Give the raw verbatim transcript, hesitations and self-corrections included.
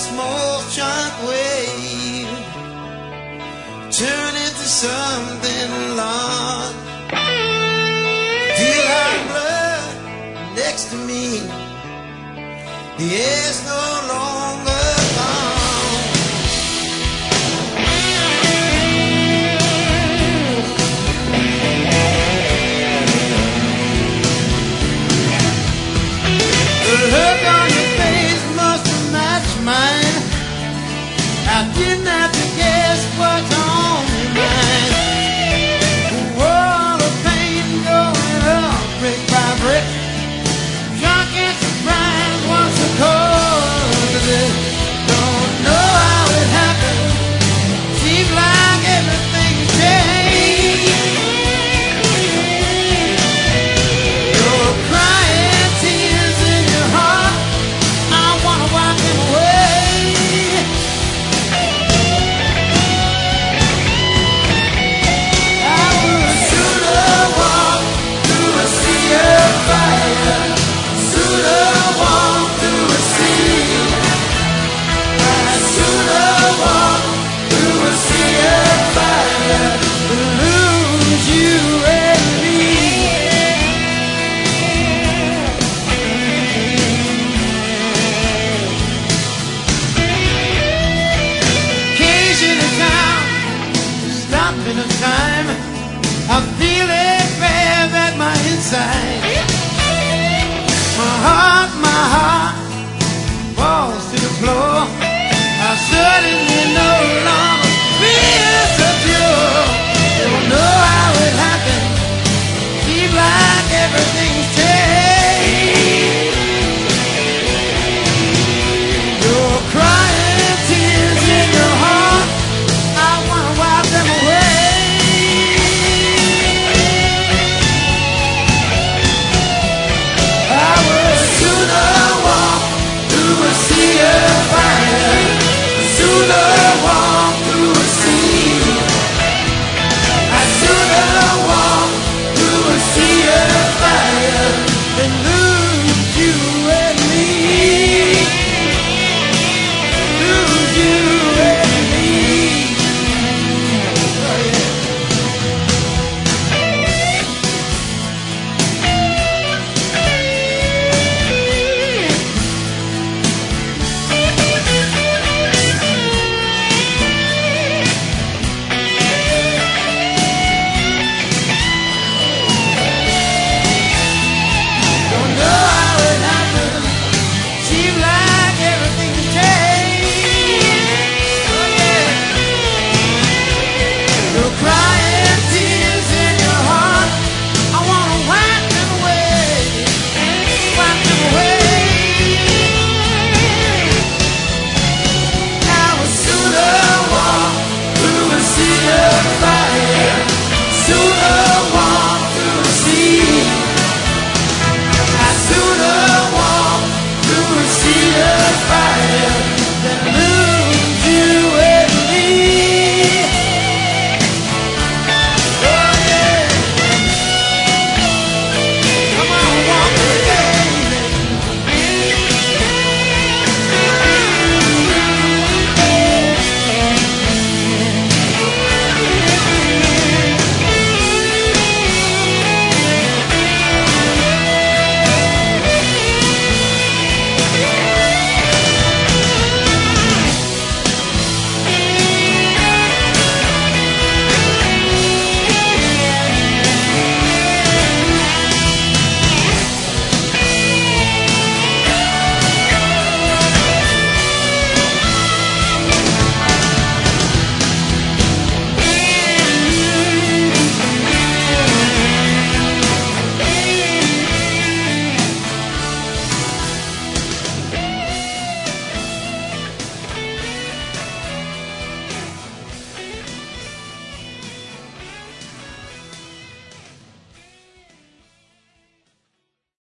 small shockwave turn into something large. Feel like blood next to me. The air's no longer gone. The look on your face must have matched mine. I didn't have to guess what's on your mind. The world of pain going up brick by brick. Shock and surprise, what's the cause of it? Don't know how it happened. Seems like everything changed. You're crying tears in your heart. I wanna wipe them away. I would sooner walk through a sea of fire. Sooner walk through a sea. I'd sooner walk through a sea of fire than lose you and me. Occasion of time, stopping of time. I feel it grab at my inside. My heart, my heart falls to the floor.